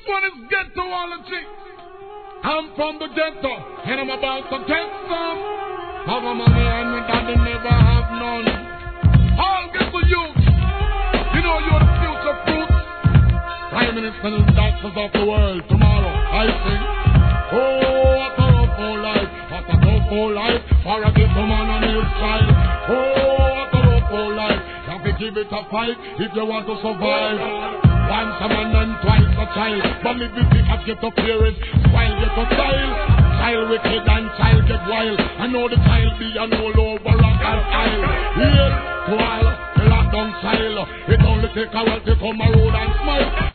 one is ghettoology. I'm from the ghetto, and I'm about to get some. Have a money and me daddy never have none. All ghetto youth, you know you're the future fruit. Prime Minister and doctors of the world. Tomorrow, I sing. Oh, what a rough old life. What a tough old life. For a ghetto man and his child. Oh, what a rough old life. You have to give it a fight if you want to survive. Once a man and twice a child. But live with the ghetto parents. While get a child. Child wicked and child get wild. I know the child be an all over rock and style. Yes, to all the lockdown child. It only take a while to come a road and smile.